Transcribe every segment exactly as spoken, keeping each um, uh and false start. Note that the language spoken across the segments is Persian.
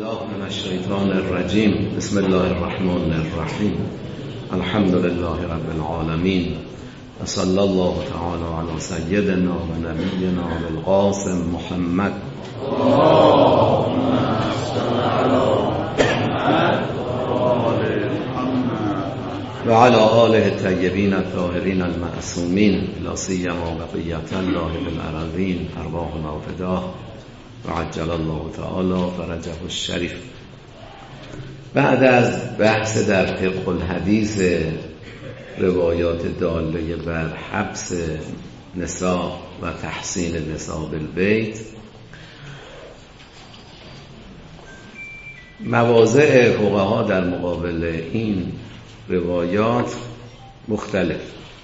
بالله من الشیطان الرجیم. بسم الله الرحمن الرحیم. الحمد لله رب العالمین و صلی الله تعالی علی سیدنا و نبینا القاسم محمد و علی آله الطیبین الطاهرین المعصومین لا سیما بقیة الله بالارضین ارواحنا فداه و عجل الله تعالی فرجه الشریف. بعد از بحث در فقه الحدیث روایات داله بر حبس نساء و تحسین نساء بالبیت، مواضع فقها در مقابل این روایات مختلف.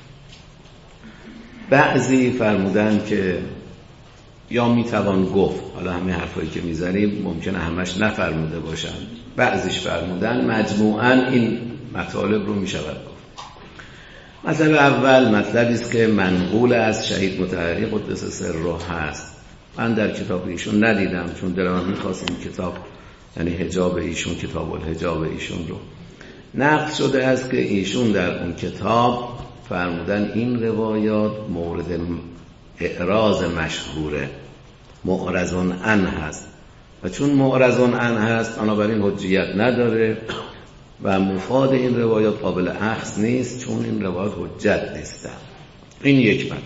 بعضی فرمودن که یا میتوان گفت، حالا همه حرفایی که میزنیم ممکنه همش نفرموده باشن، بعضیش فرمودن مجموعاً این مطالب رو میشود گفت. مطلب اول مطلبی است که منقول از شهید مطهری قدس سره هست. من در کتاب ایشون ندیدم چون دلم میخواست این کتاب، یعنی حجاب ایشون، کتاب الحجاب ایشون رو نقل شده است که ایشون در اون کتاب فرمودن این روایات مورد اعراض مشهوره، معرضون عن هست و چون معرضون عن هست بنابراین حجیت نداره و مفاد این روایات قابل اخذ نیست چون این روایات حجت نیستن. این یک مطلب.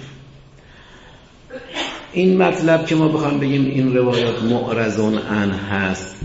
این مطلب که ما بخوام بگیم این روایات معرضون عن هست،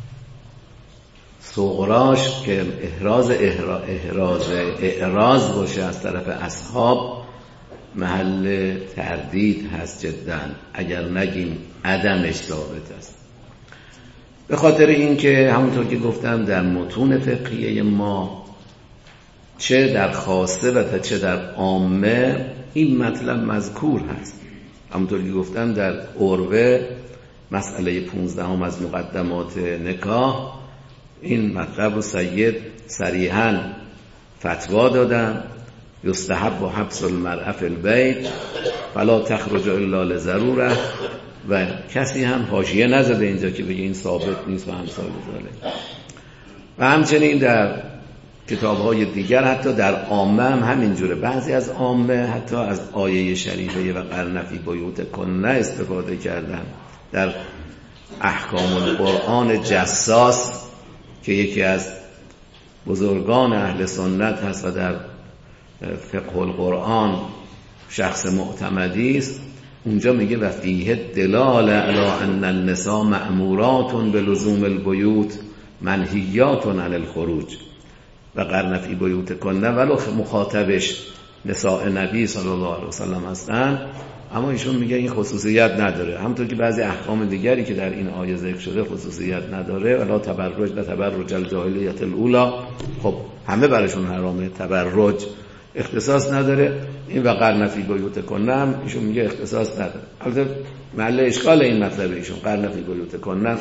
صغراش که احراز احراز اعراض باشه از طرف اصحاب محل تردید هست جدا، اگر نگیم عدمش ثابت است. به خاطر اینکه همونطور که گفتم در متون فقهیه ما چه در خاصه و چه در عامه این مطلب مذکور هست. همونطور که گفتم در عروه مسئله پونزدهم از مقدمات نکاح این مطلب رو سید صریحاً فتوا دادن: یستحب و حبس المرأة فی البیت فلا تخرج الا لضروره، و کسی هم حاشیه نزده اینجا که بگه این ثابت نیست و امثال ذالک. و همچنین در کتاب‌های دیگر حتی در عامه هم همینجوره. بعضی از عامه حتی از آیه شریفه و قرن فی بیوتکن استفاده کردن. در احکام القرآن جساس که یکی از بزرگان اهل سنت هست و در فقه القرآن شخص معتمدی است، اونجا میگه و فیه دلاله علی ان النساء مأمورات بلزوم البیوت منهیات عن الخروج و قرن فی بیوتکن، ولو مخاطبش نساء نبی صلی الله علیه وسلم هستن، اما ایشون میگه این خصوصیت نداره. همونطور که بعضی احکام دیگری که در این آیه ذکر شده خصوصیت نداره. ولا تبرج و تبرج الجاهلیت الاولی، خب همه براشون حرامه، تبرج اختصاص نداره. این و قرن فی بیوتکن هم ایشون میگه اختصاص نداره. البته محل اشکال این مطلب ایشون قرن فی بیوتکن،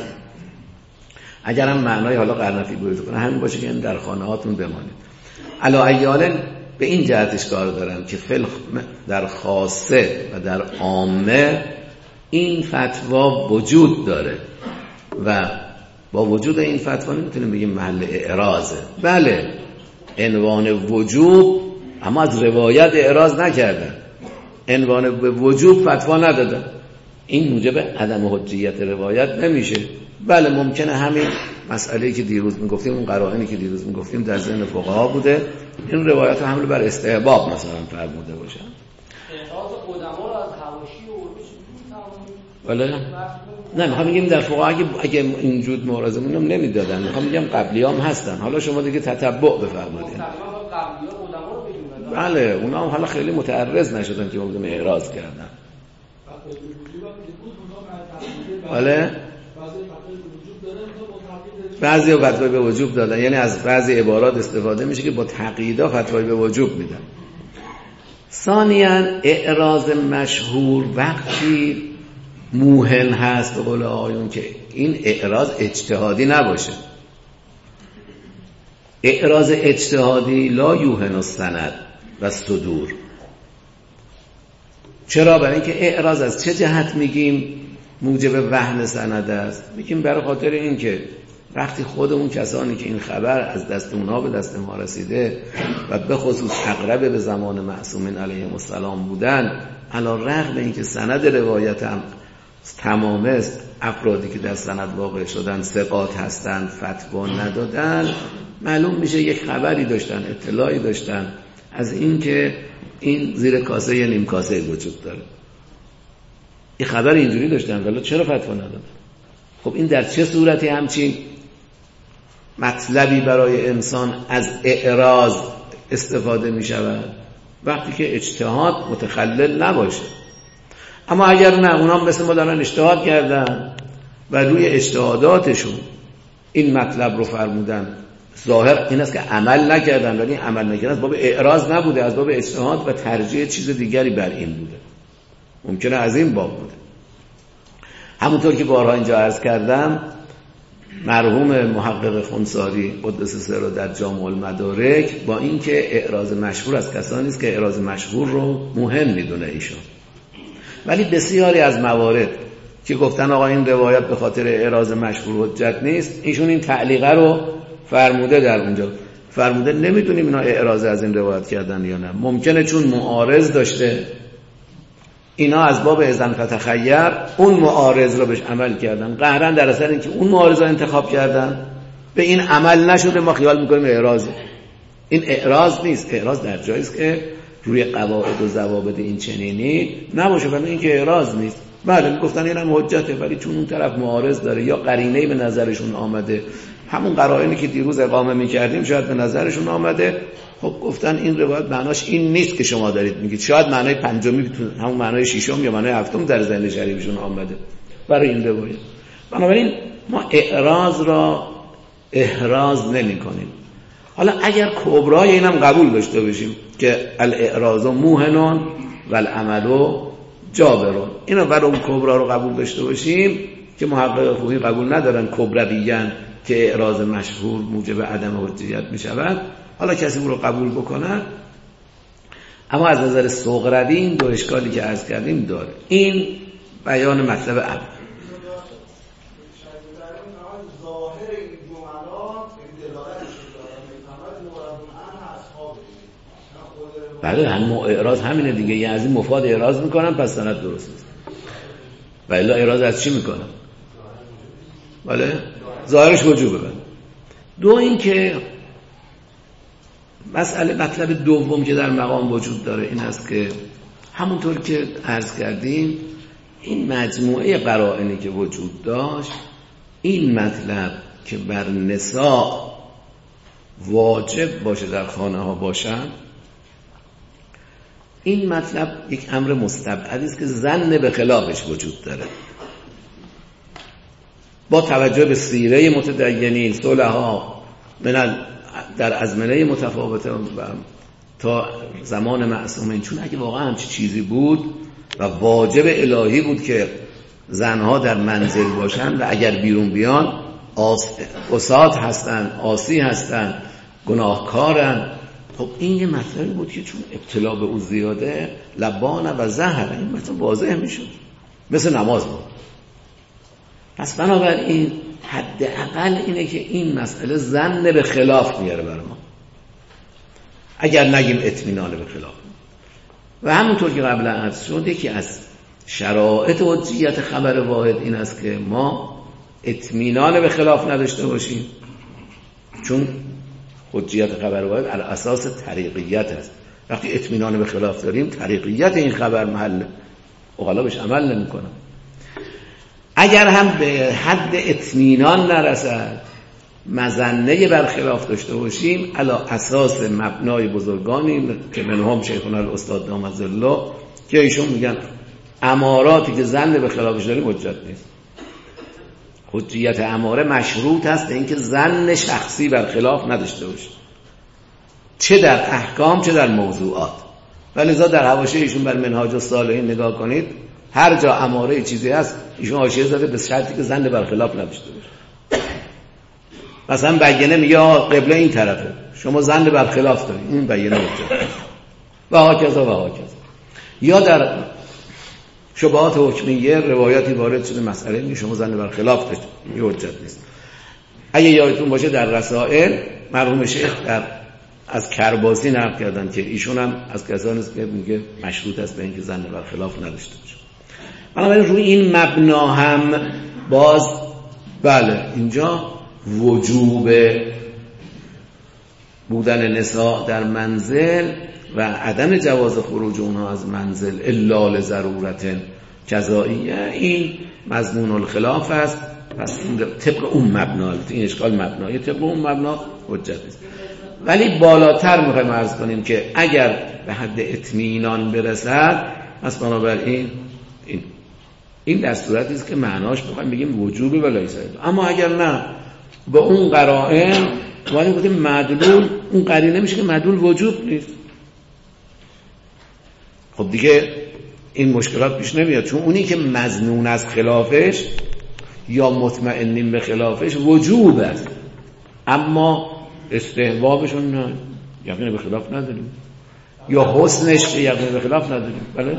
اگر هم معنای حالا قرن فی بیوتکن همین باشه که در خانه هاتون بمانید. علی ایال به این جهتش کار دارم که فل در خاصه و در عامه این فتوا وجود داره و با وجود این فتوا نمیتونیم بگیم محل اعراضه. بله عنوان وجوب، اما از روایت اعراض نکردن، عنوان به وجوب فتوا ندادن. این موجب عدم حجیت روایت نمیشه. بله ممکنه همین مسئله که دیروز میگفتیم، اون قرائنی که دیروز میگفتیم در ذهن فقها بوده، این روایت حمل بر استحباب مثلا فرموده باشن. اعراض قدما رو از حواشی و بله نه، میخوام بگیم در فقها اگه اگه اینجور معرضمون نمیدادن، میخوام بگم قبلیام هستن. حالا شما دیگه تتبع بفرمایید. بله اونا هم حالا خیلی متعرض نشدن که مقدم اعراض کردن. بله بعضی فتوای به وجوب دادن، یعنی از بعضی عبارات استفاده میشه که با تقییدا فتوای به وجوب میدن. ثانیاً اعراض مشهور وقتی موهن هست به قول آیون که این اعراض اجتهادی نباشه. اعراض اجتهادی لا یوهن السند و صدور. چرا؟ برای اینکه اعراض از چه جهت میگیم موجب وهن سند است؟ میگیم برای خاطر اینکه وقتی خود اون کسانی که این خبر از دست اونها به دست ما رسیده و به خصوص اقرب به زمان معصومین علیهم السلام بودن، علی رغم اینکه سند روایت هم تمام است، افرادی که در سند واقع شدن ثقات هستند، فتوا ندادن، معلوم میشه یک خبری داشتن، اطلاعی داشتن از این که این زیر کاسه یه نیم کاسه وجود داره. این خبر اینجوری داشتن، ولی چرا فتوا ندادن؟ خب این در چه صورتی همچین مطلبی برای انسان از اعراض استفاده می شود؟ وقتی که اجتهاد متخلل نباشه. اما اگر نه، اونا مثل ما دارن اجتهاد کردن و روی اجتهاداتشون این مطلب رو فرمودن، ظاهر این است که عمل نکردن، ولی عمل نکردن از باب اعراض نبوده، از باب اجتهاد و ترجیح چیز دیگری بر این بوده، ممکنه از این باب بوده. همونطور که بارها اینجا عرض کردم، مرحوم محقق خنثاری قدس سره در جامع المدارک با اینکه اعراض مشهور از کسانی است که اعراض مشهور رو مهم میدونه ایشون، ولی بسیاری از موارد که گفتن آقا این روایت به خاطر اعراض مشهور حجت نیست، ایشون این تعلیقه رو فرموده در اونجا، فرموده نمیدونیم اینا اعراض از این روایت کردن یا نه، ممکنه چون معارض داشته اینا از باب اذن فتخیر اون معارض رو بهش عمل کردن، قهرن در اثر اینکه اون معارض رو انتخاب کردن به این عمل نشده، ما خیال میکنیم اعراض. این اعراض نیست، اعراض در جایی است که روی قواعد و ضوابط این چنینی نباشه، ولی این که اعراض نیست. بله میگفتن اینم حجته، ولی چون اون طرف معارض داره یا قرینه‌ای به نظرشون آمده، همون قرائنی که دیروز اقامه میکردیم شاید به نظرشون آمده، خب گفتن این روایت معناش این نیست که شما دارید میگید، شاید معنای پنجمی همون معنای ششم یا معنای هفتم در ذهن شریفشون آمده برای این روایت. بنابراین ما اعراض را احراز نمی کنیم. حالا اگر کبرای اینم قبول داشته باشیم که الاعراض موهنون و العمل جابرون، اینو برای اون کبرا رو قبول داشته باشیم که محقق فقهی قبول ندارن کبرویان که اعراض مشهور موجب عدم حجیت می شود، حالا کسی اون رو قبول بکنه. اما از نظر صغروی این دو اشکالی که عرض کردیم داره. این بیان مطلب اول. بله هم اعراض همینه دیگه، یه از این مفاد اعراض میکنم پس سند درست است، و الا اعراض از چی میکنم؟ بله ظاهرش وجوبه. بله دو این که مسئله مطلب دوم که در مقام وجود داره این است که همونطور که عرض کردیم این مجموعه قرائنی که وجود داشت، این مطلب که بر نساء واجب باشه در خانه ها باشن، این مطلب یک امر مستبعدی است که ظن به خلافش وجود داره. با توجه به سیره متدینین صلحا من در ازمنه متفاوته تا زمان معصومین، چون اگه واقعا همچی چیزی بود و واجب الهی بود که زنها در منزل باشن و اگر بیرون بیان عصات هستن، عاصی هستن، گناهکارن، خب این یه مطلبی بود که چون ابتلا به او زیاده لبان و زهر، این مطلب واضح میشد مثل نماز بود. پس بنابراین حداقل اینه که این مسئله ظن به خلاف میاره برای ما، اگر نگیم اطمینان به خلاف. و همونطور که قبلا عرض شد یکی از شرایط حجیت خبر واحد این است که ما اطمینان به خلاف نداشته باشیم، چون حجیت خبر واحد علی اساس طریقیت است. وقتی اطمینان به خلاف داریم طریقیت این خبر محل اغلا بهش عمل نمی کنم. اگر هم به حد اطمینان نرسد مظنه برخلاف داشته باشیم علی اساس مبنای بزرگانی که منهم شیخنا الاستاد دامت ظله که ایشون میگن اماراتی که ظن به خلافش داریم حجت نیست. حجیت اماره مشروط است به اینکه ظن شخصی برخلاف نداشته باشه، چه در احکام چه در موضوعات. ولذا در حواشی ایشون بر منهاج الصالحین نگاه کنید، هر جا اماره چیزی هست ایشون حاشیه زده به شرطی که ظن برخلاف نداشته باشه. مثلا بیانه میگه قبله این طرفه، شما ظن برخلاف دارید، این بیانه حجت و هاکذا و هاکذا. یا در شبهات حکمیه روایتی وارد شده مسئله می شما ظن برخلاف داشتید، این حجت نیست. اگه یادتون باشه در رسائل مرحوم شیخ در از کرباسی نقل کردن که ایشون هم از کسانی است که میگه مشروط است به اینکه زن بر خلاف نداشته باشه. بنابراین روی این مبنا هم باز بله اینجا وجوب بودن نساء در منزل و عدم جواز خروج اونها از منزل الا لضرورت جزائیه این مضمون الخلاف است. پس طبق اون مبنا این اشکال مبنای طبق اون مبنا حجت است. ولی بالاتر میخوایم عرض کنیم که اگر به حد اطمینان برسد پس بنابراین این این در صورتی است که معناش بخوایم بگیم وجوبی و لیس. اما اگر نه به اون قرائن ولی گفتیم مدلول اون قرینه میشه که مدلول وجوب نیست، خب دیگه این مشکلات پیش نمیاد، چون اونی که مظنون از خلافش یا مطمئنین به خلافش وجوب است اما استحبابشون نه، یقین به خلاف نداریم، یا حسنش یقین به خلاف نداریم. بله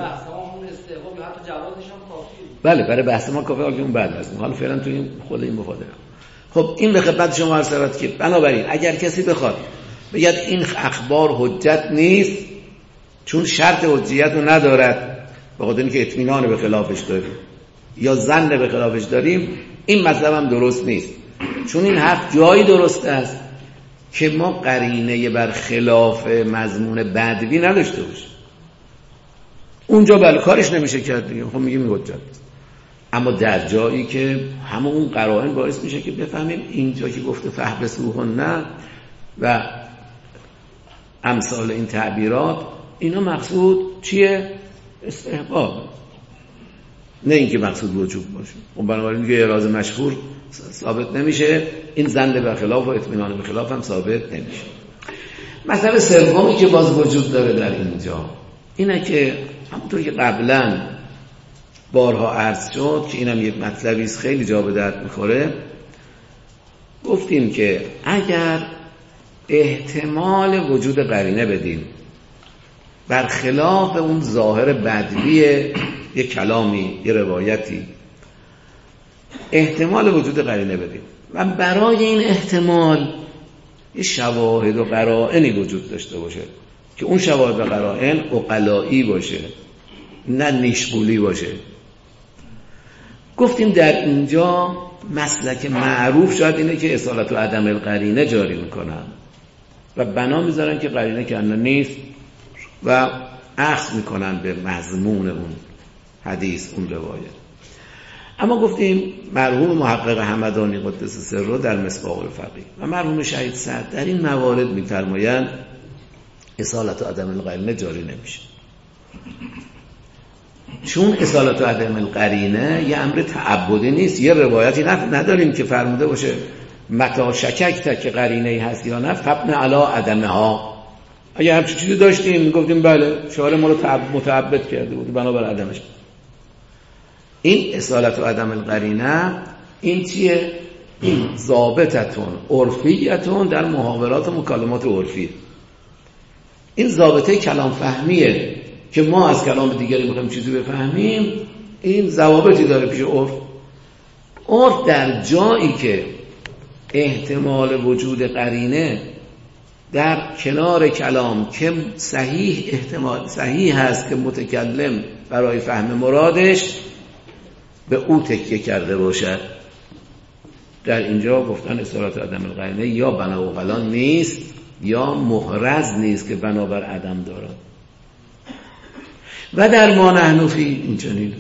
بله برای بحث ما کافی آگه اون بعد هستیم. حالا فعلا تو این خود این مفاده. خب این به خدمت شما عرض شود که بنابراین اگر کسی بخواد بگید این اخبار حجت نیست چون شرط حجیت رو ندارد به خاطر اینکه اطمینان به خلافش داریم یا ظن به خلافش داریم، این مطلب هم درست نیست، چون این حرف جایی درست است که ما قرینه بر خلاف مضمون بدوی نداشته باشیم. اونجا بله کارش نمیشه کرد دیگه، خب میگیم حجت. اما در جایی که همون اون قرائن باعث میشه که بفهمیم اینجا که گفته فحبسوهن نه و امثال این تعبیرات اینا مقصود چیه؟ استحباب، نه اینکه مقصود وجوب باشه. اون بنابراین دیگه اراده مشهور ثابت نمیشه، این ظن به خلاف و اطمینان به خلاف هم ثابت نمیشه. مطلب سومی که باز وجود داره در اینجا اینه که همونطور که قبلا بارها عرض شد که اینم یک مطلبی است خیلی جا به درد میخوره، گفتیم که اگر احتمال وجود قرینه بدیم برخلاف اون ظاهر بدوی یک کلامی یک روایتی، احتمال وجود قرینه بدیم و برای این احتمال یه شواهد و قرائنی وجود داشته باشه که اون شواهد و قرائن عقلایی باشه نه نیشگولی باشه، گفتیم در اینجا مسلک معروف شاید اینه که اصالت و عدم القرینه جاری میکنن و بنا میذارن که قرینه که انا نیست و اخذ میکنن به مضمون اون حدیث اون روایت. اما گفتیم مرحوم محقق همدانی قدس سره در مصباح الفقیه و مرحوم شهید سعد در این موارد میفرمایند اصالت و عدم القرینه جاری نمیشه، چون اصالت و عدم القرینه یه امر تعبدی نیست. یه روایتی نداریم که فرموده باشه متا شککت که قرینه هست یا نه فبن علی عدمها. اگه همچین چیزی داشتیم گفتیم بله شارع ما رو متعبد کرده بود بنابر عدمش. این اصالت و عدم القرینه این چیه؟ این ضابطتون عرفیتون در محاورات و مکالمات عرفی. این ضابطه کلام فهمیه که ما از کلام دیگری میخوایم چیزی بفهمیم، این ضوابطی داره پیش عرف. عرف در جایی که احتمال وجود قرینه در کنار کلام که صحیح احتمال صحیح هست که متکلم برای فهم مرادش به او تکیه کرده باشد، در اینجا گفتن اصالت عدم القرینه یا بنا عقلا نیست یا محرز نیست که بنابر عدم دارد. و در ما نحن فی این چنین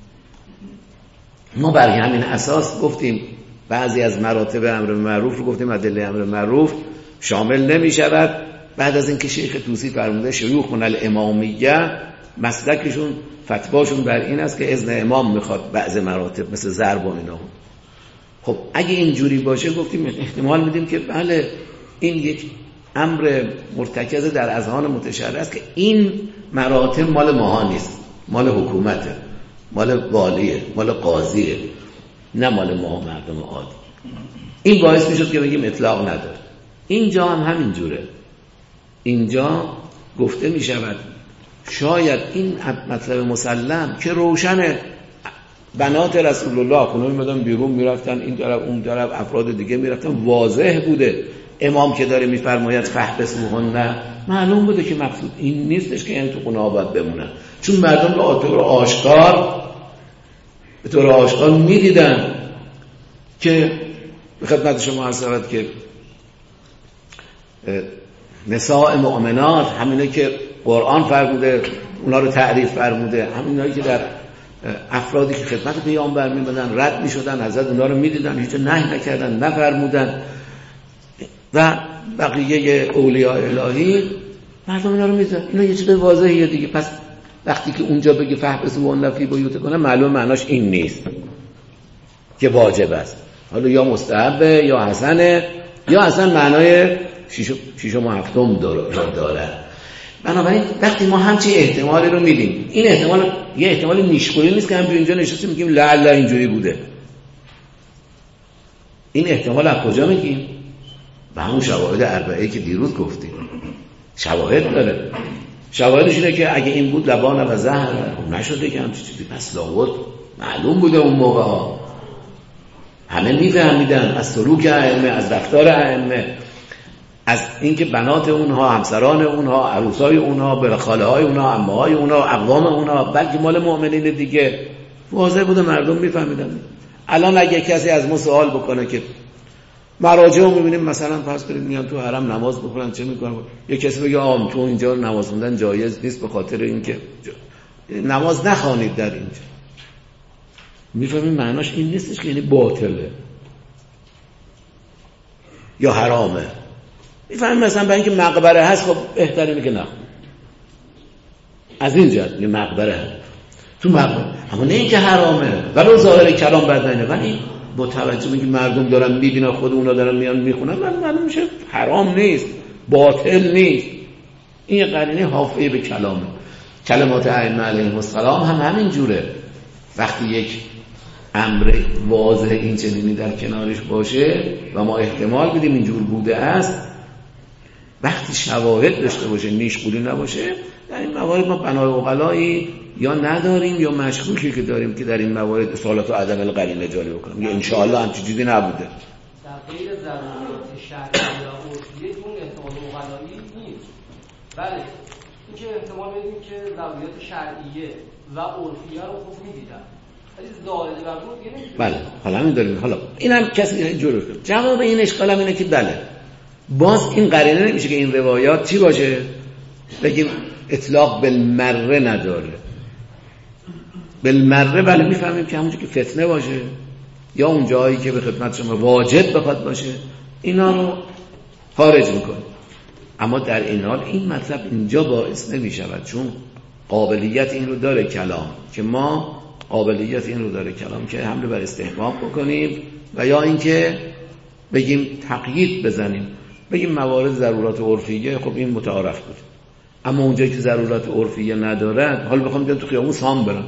ما بر همین اساس گفتیم بعضی از مراتب امر معروف رو گفتیم ادله امر معروف شامل نمی شود. بعد از اینکه شیخ طوسی فرموده شیوخ الامامیه مسلکشون فتواشون بر این است که اذن امام میخواد بعض مراتب مثل ضرب و اینا. خب اگه اینجوری باشه گفتیم احتمال میدیم که بله این یک امر مرتکز در اذهان متشرع است که این مراتب مال ماها نیست، مال حکومته، مال والیه، مال قاضیه، نه مال ما مردم عادی. این باعث میشد که بگیم اطلاق نداره. اینجا هم همین جوره. اینجا گفته میشود شاید این مطلب مسلم که روشنه بنات رسول الله خونه میمدن بیرون میرفتن این طرف اون طرف، افراد دیگه میرفتن، واضح بوده. امام که داره میفرماید فحبسوهن، معلوم بوده که مقصود این نیستش که یعنی تو خونه ها باید بمونن، چون مردم به طور آشکار به طور آشکار میدیدن که به خدمت شما عرض شود که نساء مؤمنات همینه که قرآن فرموده اونا رو تعریف فرموده، همینایی که در افرادی که خدمت پیامبر می‌بودن رد می‌شدن، حضرت اونا رو می‌دیدن، هیچ نهی نکردن، نفرمودن و بقیه اولیاء الهی مردم اینا رو می‌دیدن. اینا یه چیز واضحه دیگه. پس وقتی که اونجا بگی فحبسوهن فی بیوتکم، معلوم معناش این نیست که واجب است، حالا یا مستحبه یا حسنه یا اصلا معنای شیشم و هفتم داره. بنابراین وقتی ما همچین احتمالی رو میدیم، این احتمال یه احتمال نیشگویی نیست که همینجوری اینجا نشستیم میگیم لعل اینجوری بوده. این احتمال از کجا میگیم؟ به همون شواهد اربعه‌ای که دیروز گفتیم شواهد داره. شواهدش اینه که اگه این بود لبان و زهر نشده که همچین چیزی، پس لابد معلوم بوده اون موقع ها، همه میفهمیدن از سلوک ائمه، از رفتار ائمه، از اینکه بنات اونها، همسران اونها، عروسای اونها، خاله های اونها، عمه های اونها، اقوام اونها، بلکه مال مؤمنین دیگه واضح بوده، مردم میفهمیدن. الان اگه کسی از ما سوال بکنه که مراجع رو میبینیم مثلا فرض کنید میان تو حرم نماز بخونن چه میکنن، یه کسی بگه آم تو اینجا نماز خوندن جایز نیست به خاطر اینکه نماز نخوانید در اینجا، میفهمیم معناش این نیستش که یعنی باطله یا حرامه. میفهمیم مثلا برای اینکه مقبره هست خب بهتره که نخون، از این جهت یه مقبره هست تو مقبره، اما نه اینکه حرامه ولو ظاهر کلام بد نه، ولی با توجه به اینکه مردم دارن میبینن، خود اونا دارن میان میخونن، من معلوم میشه حرام نیست، باطل نیست. این یه قرینه حافظه به کلامه. کلمات ائمه علیهم السلام هم همین جوره. وقتی یک امر واضح این چنینی در کنارش باشه و ما احتمال بدیم اینجور بوده است، وقتی شواهد داشته باشه، نیش بولی نباشه، در این موارد ما بنای عقلایی یا نداریم یا مشکوکی که داریم که در این موارد اصالت و عدم القرینه جاری بکنیم. یا انشاءالله همچین چیزی نبوده. در غیر ضرورات شرعی و عرفی اون احتمال عقلایی نیست. بله این که احتمال بدیم که ضرورات شرعیه و عرفیه رو خوب می‌دیدن، ولی زائد بر اون دیگه نمیشه. بله حالا همین داریم. حالا اینم کسی اینجوری کنه. جواب این اشکال هم اینه که بله باز این قرینه نمیشه که این روایات چی باشه؟ بگیم اطلاق بالمره نداره. بالمره بله میفهمیم که همونجا که فتنه باشه یا اون جایی که به خدمت شما واجب بخواد باشه اینا رو خارج میکنه. اما در این حال این مطلب اینجا باعث نمیشود، چون قابلیت این رو داره کلام، که ما قابلیت این رو داره کلام که حمله بر استحباب بکنیم و یا اینکه بگیم تقیید بزنیم، بگیم موارد ضرورات عرفیه خب این متعارف بود، اما اونجایی که ضرورات عرفیه ندارد حالا بخوام بیان تو خیابون سام برن،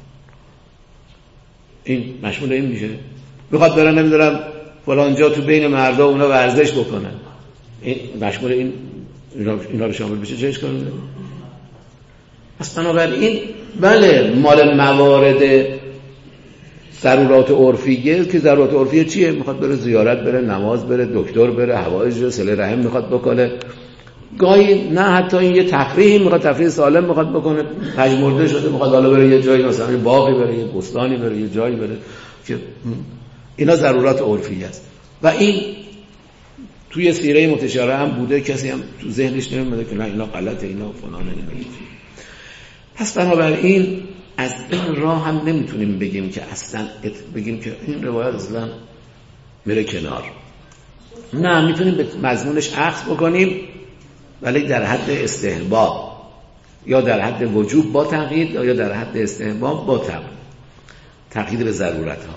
این مشمول این میشه؟ بخواد برن نمیدونم فلان جا تو بین مردا اونا ورزش بکنن، این مشمول این اینا رو شامل بشه چه اشکالی داره؟ پس بنابراین بله مال موارد ضرورات عرفیه که ضرورات عرفیه چیه؟ میخواد بره زیارت بره، نماز بره، دکتر بره، حوائج صله رحم میخواد بکنه، گاهی نه حتی این یه تفریحی میخواد، تفریح سالم میخواد بکنه، پژمرده شده میخواد حالا بره یه جایی مثلا یه باغی بره، یه بستانی بره، یه جایی بره، که اینا ضرورات عرفیه است و این توی سیره متشارع هم بوده، کسی هم تو ذهنش نمیاد که نه اینا غلطه، اینا فلانه، اینا. پس بنابراین از این راه هم نمیتونیم بگیم که اصلا بگیم که این روایت اصلا میره کنار، نه میتونیم به مضمونش اخذ بکنیم ولی در حد استحباب یا در حد وجوب با تقیید یا در حد استحباب با تقیید به ضرورت ها.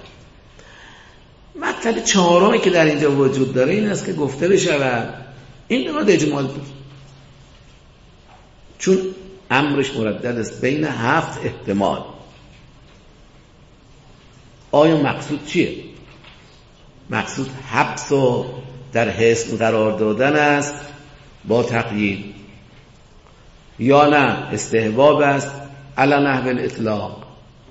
مطلب چهارمی که در اینجا وجود داره این است که گفته بشه این نماد اجمال بود، چون امرش مردد است بین هفت احتمال. آیا مقصود چیه؟ مقصود حبس و در حصن قرار دادن است با تقیید، یا نه استحباب است علی نحو الاطلاق،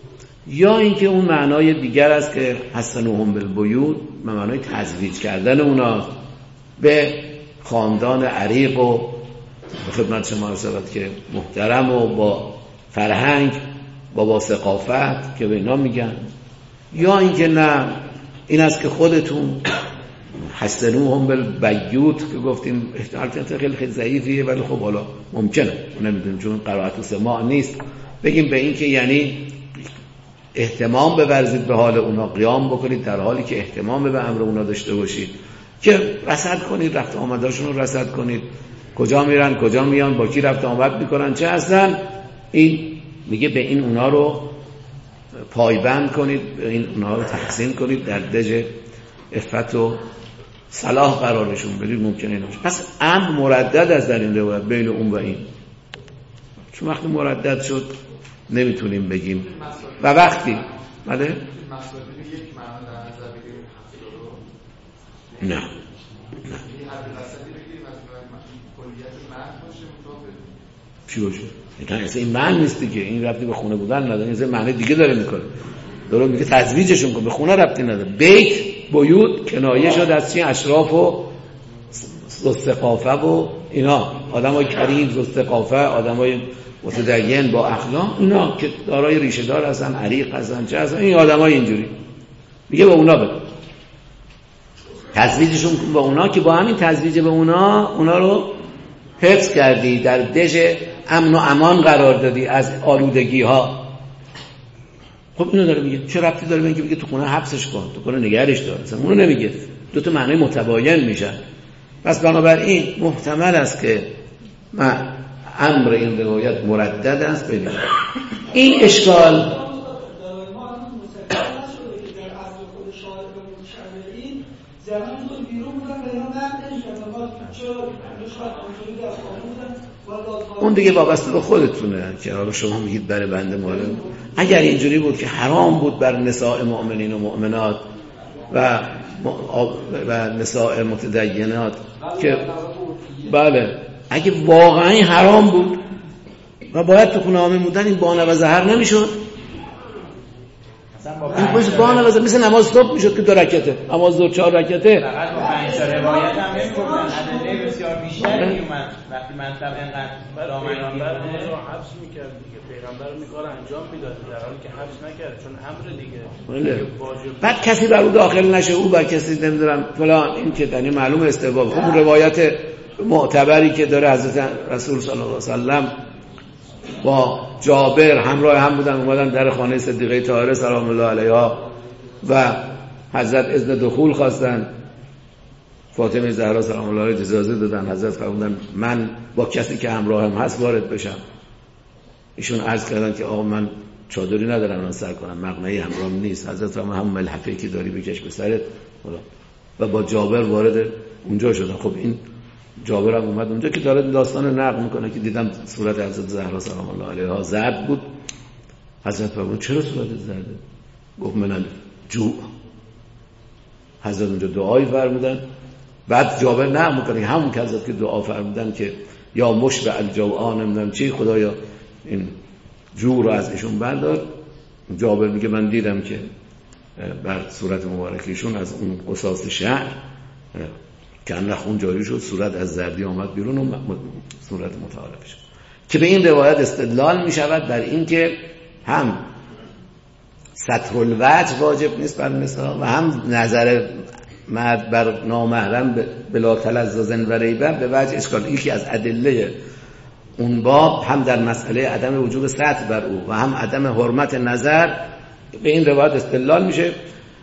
یا اینکه اون معنای دیگر است که حسنوهم بالبیوت، معنای تزویج کردن اونا به خاندان عریق و به خدمت شما عرض شود که محترم و با فرهنگ با با ثقافت که به اینا میگن. یا اینکه نه، این است که خودتون حسنوهم بالبیوت که گفتیم احتمالات خیلی خیلی ضعیفیه، ولی خب حالا ممکنه، نمیدونم چون قرائت و سماع نیست، بگیم به این که یعنی اهتمام بورزید به حال اونا، قیام بکنید در حالی که اهتمام به امر اونا داشته باشید، که رصد کنید، رفت آمداشون رو رصد کنید، کجا میرن کجا میان، با کی رفت آمد میکنن، چه هستن. این میگه به این اونا رو پایبند کنید، به این اونا رو تحسین کنید، در دژ عفت و صلاح قرارشون بدید، ممکنه نباشه. پس امر مردد از در این روایت بین اون و این، چون وقتی مردد شد نمیتونیم بگیم. و وقتی بله مصادر یک معنا در نظر بگیریم هفته رو نه نه این حد وسطی بگیریم از کلیت متن باشه مطابق چی باشه؟ نه اصلا این معنی نیست دیگه، این ربطی به خونه بودن نداره، این معنی دیگه داره میکنه، داره میگه تزویجشون کن، به خونه ربطی نداره. بیت بیوت کنایه شد از چی؟ اشراف و ذوالثقافه و اینا، آدمای کریم ذوالثقافه، آدمای متدین با اخلاق، اینا که دارای ریشه دار هستن، عریق هستن، چه هستن، این آدمای اینجوری میگه به اونا بده تزویجشون کن با اونا، که با همین تزویج به اونا اونا رو حفظ کردی، در دژ امن و امان قرار دادی از آلودگی ها. خب اینو داره میگه، چه ربطی داره میگه میگه تو خونه حبسش کن، تو خونه نگهش دار، اصلا اونو نمیگه، دو تا معنی متباین میشن. پس بنابراین محتمل است که ما امر این روایت مردد است. ببینید این اشکال اون دیگه وابسته به خودتونه که حالا شما میگید برای بنده ماله. اگر اینجوری بود که حرام بود بر نساء مؤمنین و مؤمنات و و نساء متدینات که بله، اگه واقعا حرام بود و باید تو خونه عامه بودن، این بانه و زهر نمیشد. این باشه بانه و زهر مثل نماز صبح میشد که دو رکعته، نماز ظهر چهار رکعته. فقط با پنج تا روایت هم نمیگفتن، عدده بسیار بیشتری میومد وقتی منطقه اینقدر پیغمبر رو حبس میکرد دیگه، پیغمبر رو میکار انجام میداد در حالی که حبس نکرد، چون امر دیگه. بعد کسی بر او داخل نشه، او بر کسی نمیدونم فلان، این که یعنی معلوم استحباب. خب روایت معتبری که داره حضرت رسول صلی الله علیه و سلم با جابر همراه هم بودن، اومدن در خانه صدیقه طاهره سلام الله علیها و حضرت اذن دخول خواستن، فاطمه زهرا سلام الله علیها اجازه دادن، حضرت فرمودن من با کسی که همراهم هست وارد بشم. ایشون عرض کردن که آقا من چادری ندارم الان سر کنم، مقنعی همراهم نیست. حضرت فرمودن همون ملحفه‌ای که داری بکش به سرت، و با جابر وارد اونجا شدن. خب این جابر هم اومد اونجا که داره داستان نقل میکنه که دیدم صورت حضرت زهرا سلام الله علیها زرد بود. حضرت فرمودن چرا صورت زرده؟ گفت من جو. حضرت اونجا دعایی فرمودن. بعد جابر نقل میکنه همون که حضرت که دعا فرمودن که یا مشبع الجوعان نمیدونم چی، خدایا این جو رو از ایشون بردار. جابر میگه من دیدم که بر صورت مبارکیشون از اون قصاص شعر که نخون جاری شد، صورت از زردی آمد بیرون و صورت متعارف شد، که به این روایت استدلال می شود بر این که هم ستر الوجه واجب نیست بر نساء و هم نظر مرد بر نامحرم بلا تلذذ و ریبه به وجه اشکال. یکی از ادله اون باب هم در مسئله عدم وجوب ستر بر او و هم عدم حرمت نظر به این روایت استدلال میشه.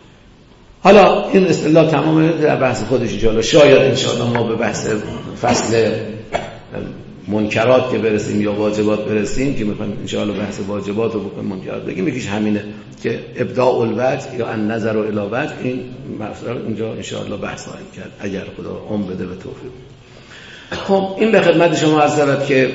حالا این استدلال تمام در بحث خودش انشاءالله، شاید انشاءالله ما به بحث فصل منکرات که برسیم یا واجبات برسیم که میخوایم انشاءالله بحث واجبات رو بکنیم، منکرات بگیم، یکیش همینه که ابداء الوجه یا النظر الی وجه. این مسئله اینجا انشاءالله بحث خواهیم کرد اگر خدا عمر بده به توفیق. خب این به خدمت شما عرض شود که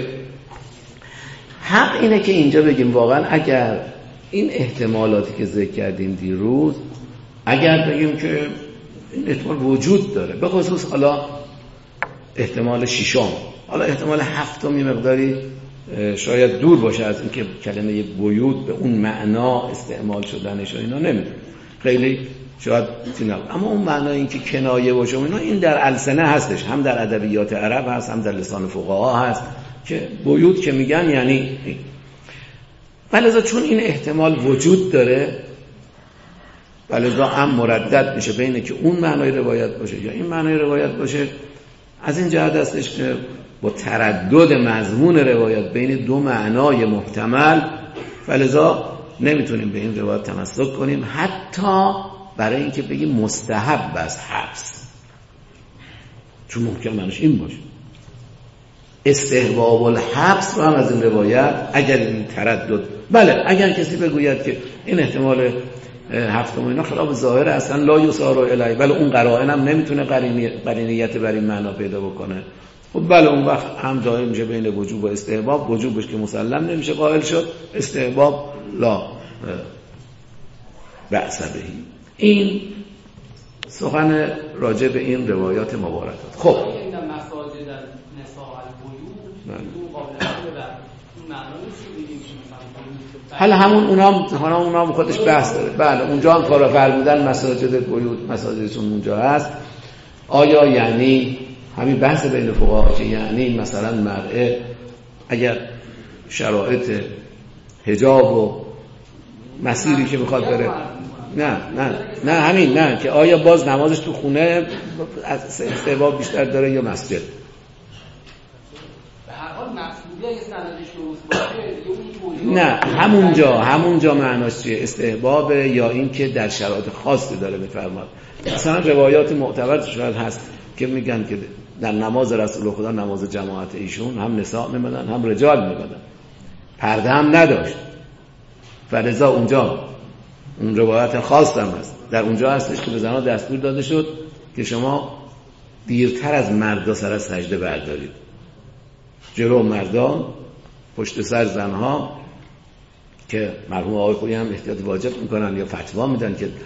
حق اینه که اینجا بگیم واقعا اگر این احتمالاتی که ذکر کردیم دیروز، اگر بگیم که این احتمال وجود داره، به خصوص حالا احتمال ششم، حالا احتمال هفتم یه مقداری شاید دور باشه از اینکه کلمه بیوت به اون معنا استعمال شدنش و اینا نمیدونم، خیلی شاید چیزی، اما اون معنای اینکه کنایه باشه اینا این در السنه هستش، هم در ادبیات عرب هست، هم در لسان فقها هست که بیوت که میگن یعنی ولذا چون این احتمال وجود داره ولذا هم مردد میشه بینه که اون معنای روایت باشه یا این معنای روایت باشه. از این جهت هستش که با تردد مضمون روایت بین دو معنای محتمل ولذا نمیتونیم به این روایت تمسک کنیم، حتی برای اینکه بگیم مستحب است حبس، چون ممکن معنیش این باشه. استحباب الحبس رو هم از این روایت اگر این تردد، بله اگر کسی بگوید که این احتمال هفتم اینا خلاف ظاهر اصلا لا یسار الی، بله اون قرائن هم نمیتونه قرینیت بر این معنا پیدا بکنه، خب بله اون وقت هم ظاهر میشه بین وجوب و استحباب، وجوبش که مسلم نمیشه قائل شد، استحباب لا بأس به. این سخن راجع به این روایات مبارکات. خب این مساجد نساء البیوت اون قابل این معنا نیست که بگیم که مثلا حالا همون اونام حالا اونام خودش بحث داره. بله اونجا هم کارا فرمودن مساجد بیوت مساجدشون اونجا هست. آیا یعنی همین بحث بین فقها که یعنی مثلا مرأه اگر شرایط حجاب و مسیری که بخواد بره، نه نه نه همین نه که آیا باز نمازش تو خونه استحباب بیشتر داره یا مسجد؟ به هر حال مقصودی اگه سندش درست باشه نه همونجا همونجا معناش چیه؟ استحباب یا این که در شرایط خاصی داره میفرماد. مثلا روایات معتبر شاید هست که میگن که در نماز رسول خدا، نماز جماعت ایشون هم نساء میمدن هم رجال میمدن، پرده هم نداشت، فلذا اونجا اون روایت خاص هم هست، در اونجا هستش که به زنها دستور داده شد که شما دیرتر از مردا سر از سجده بردارید، جلو مردان پشت سر زنها، که مرحوم آقای خویی هم احتیاط واجب میکنن یا فتوا میدن که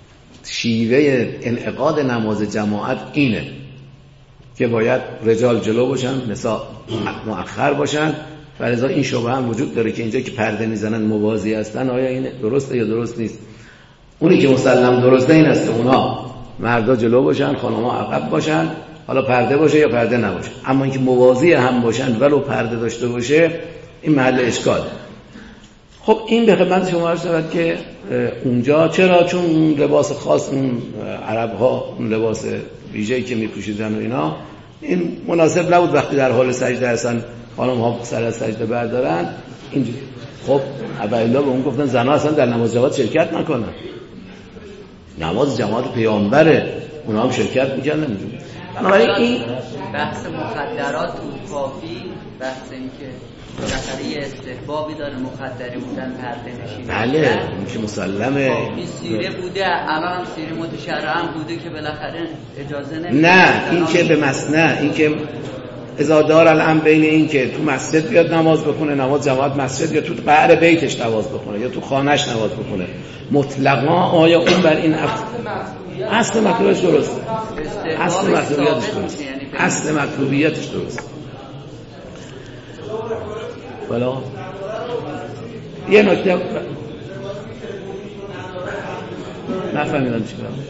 شیوه انعقاد نماز جماعت اینه که باید رجال جلو باشن، نساء مؤخر باشن. فلذا این شبهه هم وجود داره که اینجا که پرده میزنن موازی هستن، آیا این درسته یا درست نیست؟ اونی که مسلم درسته این است که اونا مردا جلو باشن، خانم‌ها عقب باشن، حالا پرده باشه یا پرده نباشه، اما اینکه موازی هم باشن ولو پرده داشته باشه این محل اشکال. خب این به خدمت شما عرض شود که اونجا چرا؟ چون اون لباس خاص اون عرب‌ها اون لباس ویژه‌ای که می‌پوشیدن و اینا این مناسب نبود وقتی در حال سجده هستن خانم‌ها سر از سجده بردارن اینجوری. خب اولا به اون گفتن زن‌ها اصلا در نماز جماعت شرکت نکنن، نماز جماعت پیامبره، اونها هم شرکت می‌کردن اینجوری. بنابراین این بحث مخدرات و کافی، بحث این که بالاخره یه استحبابی داره مخدری بودن، پرده نشینی. بله این که مسلمه. این سیره بوده، الان هم سیره متشرع هم بوده که بالاخره اجازه نمیده. نه این که به مسنه، این که ازادار الان بین این که تو مسجد بیاد نماز بخونه، نماز جماعت مسجد، یا تو قعر بیتش نماز بخونه یا تو خانهش نماز بخونه، مطلقا آیا اون بر این اف... اصل مطلوبیتش درسته، اصل مطلوبیتش درسته، اصل مطلوبیتش درسته. بلا یه نکته نفهمیدم چی کنم.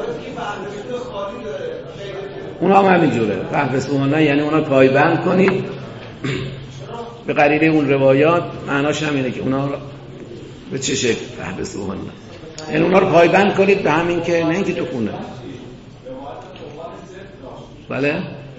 اونا هم همینجوره فحبسوهن، یعنی اونا پایبند کنید به قرینه اون روایات. معناش همینه که اونا به چه شکل فحبسوهن، یعنی اونا رو پایبند کنید به همین که نه اینکه تو خونه. بله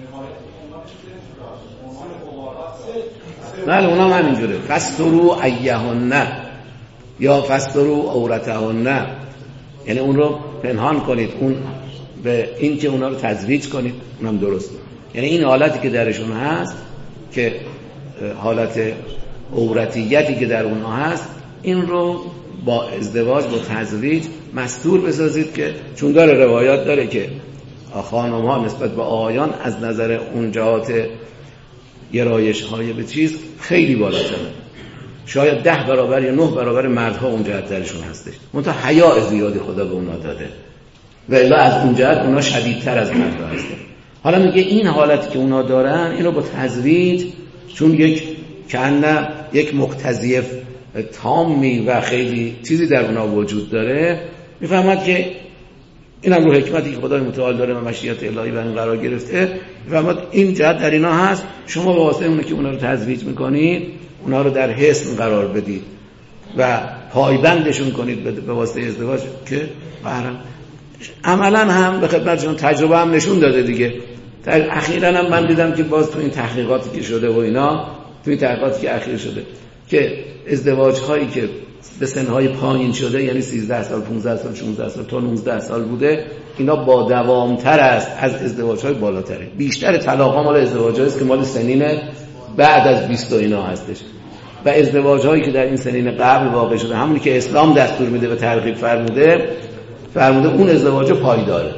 بله اونا هم همینجوره. فسترو ایهن یا فسترو عورتهن، یعنی اون رو پنهان کنید، اون به این که اونا رو تزویج کنید، اونم درسته. یعنی این حالتی که درشون هست که حالت عورتیتی که در اونها هست، این رو با ازدواج با تزویج مستور بسازید، که چون داره روایات داره که خانم ها نسبت به آقایان از نظر اون جهات گرایش های به چیز خیلی بالاتره، شاید ده برابر یا نه برابر مردها اون جهت درشون هستش، منتها حیا زیادی خدا به اونا داده و الا از اون جهت اونا شدیدتر از مردها هستن. حالا میگه این حالتی که اونا دارن اینو با تزویج، چون یک که نه یک مقتضی تامی و خیلی چیزی در اونا وجود داره، میفهمد که این هم رو حکمتی که خدای متعال داره و مشیت الهی بر این قرار گرفته، میفهمد این جهت در اینا هست. شما به واسطه اونه که اونا رو تزویج میکنید اونا رو در حصن قرار بدید و پایبندشون کنید به واسطه ازدواج که بهرم عملا هم به خدمتشون تجربه هم نشون داده دیگه. اخیراً هم من دیدم که باز تو این تحقیقاتی که شده و اینا، تو این تحقیقاتی که اخیر شده که ازدواج هایی که به سنهای پایین شده، یعنی سیزده سال، پانزده سال، شانزده سال تا نوزده سال بوده، اینا با دوامتر است از ازدواج های بالاتره. بیشتر طلاق ها مال ازدواج هاییست که مال سنین بعد از بیست و اینا هستش و ازدواج هایی که در این سنین قبل واقع شده، همونی که اسلام دستور میده و ترغیب فرموده فرموده اون ازدواج پایداره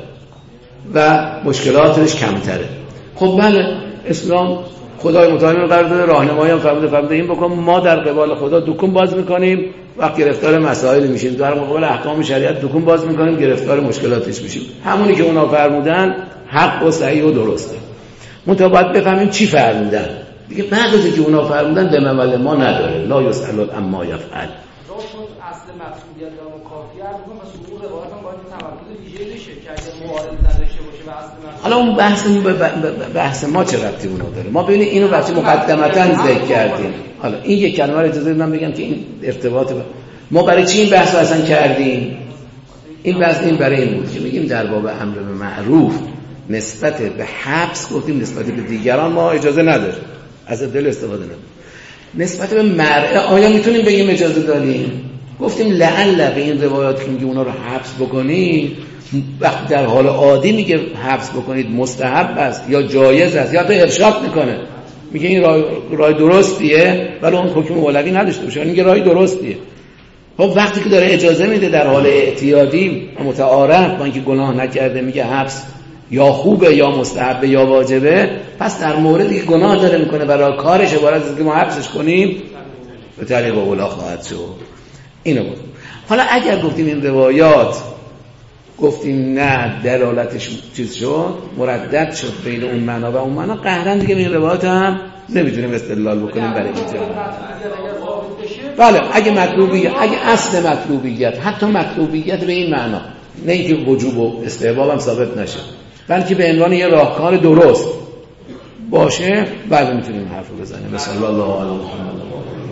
و مشکلاتش کمتره. خب بله اسلام خدای متعال رو قرار داده، راهنمایی هم فرموده فرموده این بکن، ما در قبال خدا دکون باز میکنیم وقت گرفتار مسائل میشیم، در مقابل احکام شریعت دکون باز میکنیم گرفتار مشکلاتش میشیم. همونی که اونا فرمودن حق و صحیح و درسته. منتها باید بفهمیم چی فرمودن دیگه. بعد از اینکه اونا فرمودن به عمل ما نداره، لا یسأل عما یفعل. اصل مقصودیت و کافیه رو مثلا اون روایت هم باید تمرکز ویژه بشه که اگه معارض نداشته باشه و اصل حالا اون بحث بحث ما چه ربطی اونو داره؟ ما ببینید اینو بچه مقدمتاً ذکر کردیم. حالا این یک کلمه رو اجازه بدید من بگم که این ارتباط با... ما برای چی این بحث رو اصلا کردیم؟ این بحث این برای این بود که میگیم در باب امر به معروف نسبت به حبس گفتیم نسبت به دیگران ما اجازه نداره، از دل استفاده نداره. نسبت به مرء آیا میتونیم بگیم اجازه داریم؟ گفتیم لعل به این روایات که میگه اونا رو حبس بکنید، وقتی در حال عادی میگه حبس بکنید مستحب است یا جایز است یا حتی ارشاد میکنه، میگه این راه, راه درستیه ولی اون حکم اولوی نداشته باشه، میگه راه درستیه. خب وقتی که داره اجازه میده در حال اعتیادی متعارف با اینکه گناه نکرده میگه حبس یا خوبه یا مستحبه یا واجبه، پس در موردی که گناه داره میکنه برای کارش عبارت از که ما حبسش کنیم به طریق اولا خواهد شد. اینو بود. حالا اگر گفتیم این روایات گفتیم نه دلالتش چیز شد مردد شد بین اون معنا و اون معنا، قهرن دیگه این روایات هم نمیتونیم استدلال بکنیم برای اینجا. بله اگه مطلوبیت، اگه اصل مطلوبیت، حتی مطلوبیت به این معنا، نه اینکه وجوب و استحباب هم ثابت نشه بلکه به عنوان یه راهکار درست باشه، بعد میتونیم حرف بزنیم. بسم الله علیه و